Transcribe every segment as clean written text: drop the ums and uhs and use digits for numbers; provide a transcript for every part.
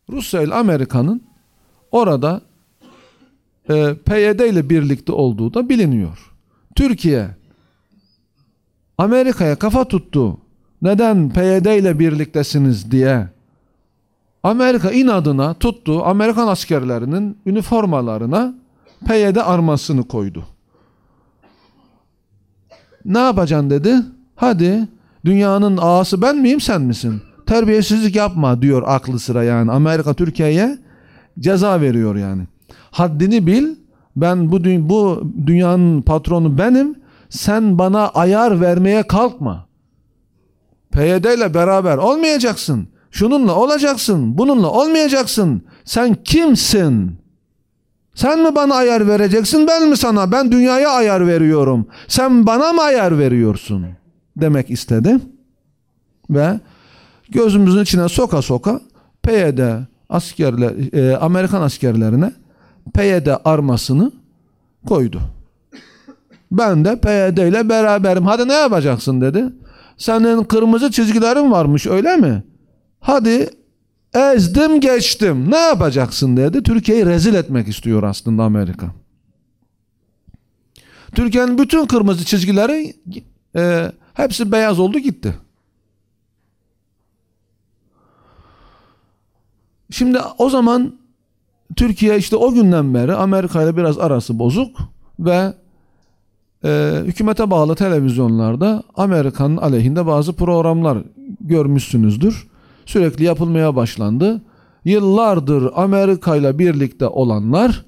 Rusya ile Amerika'nın orada PYD ile birlikte olduğu da biliniyor. Türkiye Amerika'ya kafa tuttu. Neden PYD ile birliktesiniz diye. Amerika inadına tuttu. Amerikan askerlerinin üniformalarına PYD armasını koydu. Ne yapacaksın dedi. Hadi dünyanın ağası ben miyim sen misin? Terbiyesizlik yapma diyor aklı sıra yani. Amerika Türkiye'ye ceza veriyor yani. Haddini bil. Ben bu dünyanın patronu benim. Sen bana ayar vermeye kalkma. PYD ile beraber olmayacaksın. Şununla olacaksın. Bununla olmayacaksın. Sen kimsin? Sen mi bana ayar vereceksin? Ben mi sana? Ben dünyaya ayar veriyorum. Sen bana mı ayar veriyorsun? Demek istedi. Ve gözümüzün içine soka soka PYD askerler, Amerikan askerlerine PYD armasını koydu. Ben de PYD ile beraberim. Hadi ne yapacaksın dedi. Senin kırmızı çizgilerin varmış öyle mi? Hadi ezdim geçtim. Ne yapacaksın dedi. Türkiye'yi rezil etmek istiyor aslında Amerika. Türkiye'nin bütün kırmızı çizgileri hepsi beyaz oldu gitti. Şimdi o zaman Türkiye işte o günden beri Amerika ile biraz arası bozuk ve hükümete bağlı televizyonlarda Amerika'nın aleyhinde bazı programlar görmüşsünüzdür. Sürekli yapılmaya başlandı. Yıllardır Amerika ile birlikte olanlar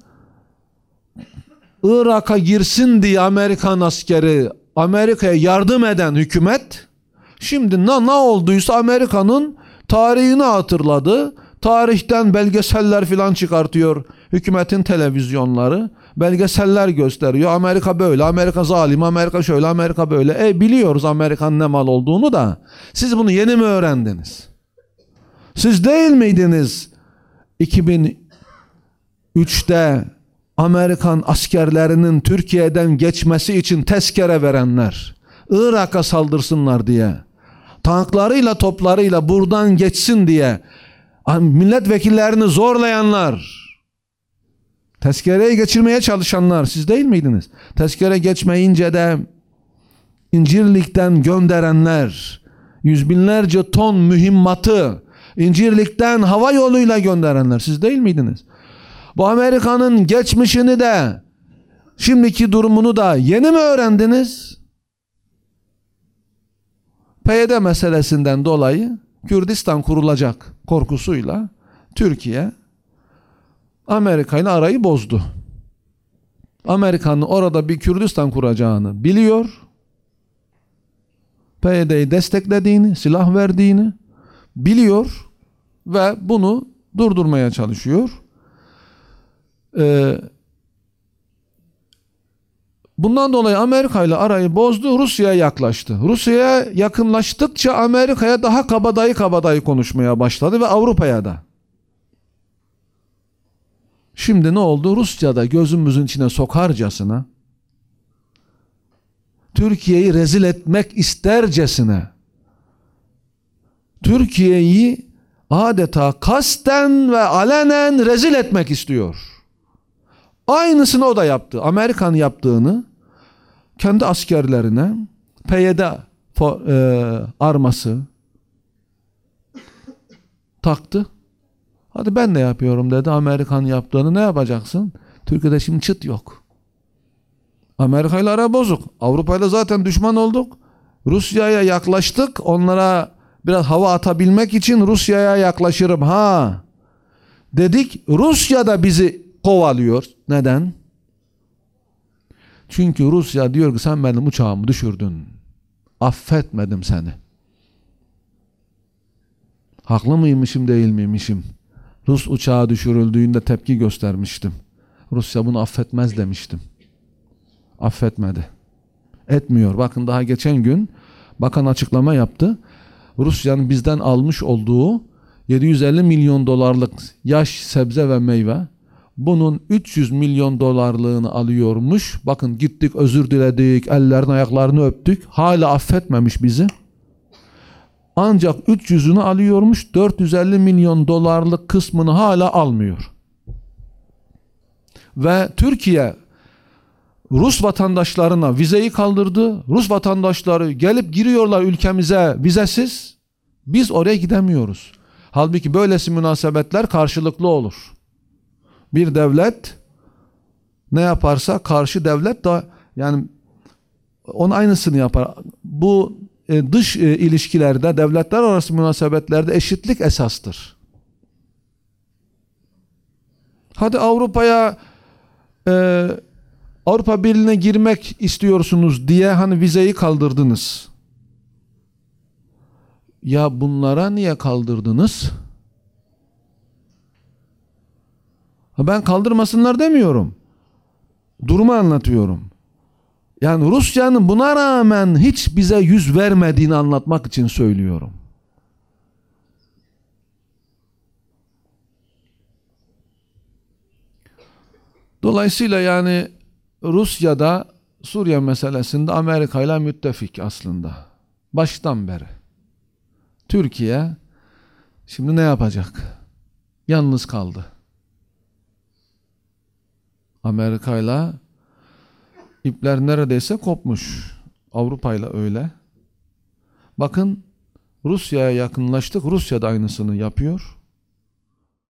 Irak'a girsin diye Amerikan askeri Amerika'ya yardım eden hükümet şimdi ne olduysa Amerika'nın tarihini hatırladı. Tarihten belgeseller filan çıkartıyor hükümetin televizyonları. Belgeseller gösteriyor. Amerika böyle, Amerika zalim, Amerika şöyle, Amerika böyle. Biliyoruz Amerika'nın ne mal olduğunu da. Siz bunu yeni mi öğrendiniz? Siz değil miydiniz 2003'te Amerikan askerlerinin Türkiye'den geçmesi için tezkere verenler? Irak'a saldırsınlar diye. Tanklarıyla, toplarıyla buradan geçsin diye milletvekillerini zorlayanlar, tezkereyi geçirmeye çalışanlar siz değil miydiniz? Tezkere geçmeyince de İncirlik'ten gönderenler, yüz binlerce ton mühimmatı İncirlik'ten hava yoluyla gönderenler siz değil miydiniz? Bu Amerika'nın geçmişini de şimdiki durumunu da yeni mi öğrendiniz? PYD meselesinden dolayı Kürdistan kurulacak korkusuyla Türkiye Amerika ile arayı bozdu. Amerika'nın orada bir Kürdistan kuracağını biliyor. PYD'yi desteklediğini, silah verdiğini biliyor ve bunu durdurmaya çalışıyor. Bundan dolayı Amerika ile arayı bozdu, Rusya'ya yaklaştı. Rusya'ya yakınlaştıkça Amerika'ya daha kabadayı konuşmaya başladı ve Avrupa'ya da. Şimdi ne oldu? Rusya'da gözümüzün içine sokarcasına, Türkiye'yi rezil etmek istercesine, Türkiye'yi adeta kasten ve alenen rezil etmek istiyor. Aynısını o da yaptı. Amerikan yaptığını kendi askerlerine PYD arması taktı. Hadi ben de yapıyorum dedi. Amerikan yaptığını ne yapacaksın? Türkiye'de şimdi çıt yok. Amerika ile ara bozuk. Avrupa ile zaten düşman olduk. Rusya'ya yaklaştık. Onlara biraz hava atabilmek için Rusya'ya yaklaşırım. Dedik. Rusya da bizi kovalıyor. Neden? Çünkü Rusya diyor ki sen benim uçağımı düşürdün. Affetmedim seni. Haklı mıymışım değil miymişim? Rus uçağı düşürüldüğünde tepki göstermiştim. Rusya bunu affetmez demiştim. Affetmedi. Etmiyor. Bakın daha geçen gün bakan açıklama yaptı. Rusya'nın bizden almış olduğu 750 milyon dolarlık yaş sebze ve meyve, bunun 300 milyon dolarlığını alıyormuş. Bakın gittik özür diledik, ellerini ayaklarını öptük. Hala affetmemiş bizi. ancak 300'ünü alıyormuş, 450 milyon dolarlık kısmını hala almıyor. Ve Türkiye Rus vatandaşlarına vizeyi kaldırdı. Rus vatandaşları gelip giriyorlar ülkemize vizesiz. Biz oraya gidemiyoruz. Halbuki böylesi münasebetler karşılıklı olur. Bir devlet ne yaparsa karşı devlet de yani onun aynısını yapar. Bu dış ilişkilerde, devletler arası münasebetlerde eşitlik esastır. Hadi Avrupa Birliği'ne girmek istiyorsunuz diye hani vizeyi kaldırdınız. Ya bunlara niye kaldırdınız? Ben kaldırmasınlar demiyorum. Durumu anlatıyorum. Yani Rusya'nın buna rağmen hiç bize yüz vermediğini anlatmak için söylüyorum. Dolayısıyla yani Rusya'da Suriye meselesinde Amerika ile müttefik aslında. Baştan beri. Türkiye şimdi ne yapacak? Yalnız kaldı. Amerika ile ipler neredeyse kopmuş. Avrupa ile öyle. Bakın Rusya'ya yakınlaştık. Rusya da aynısını yapıyor.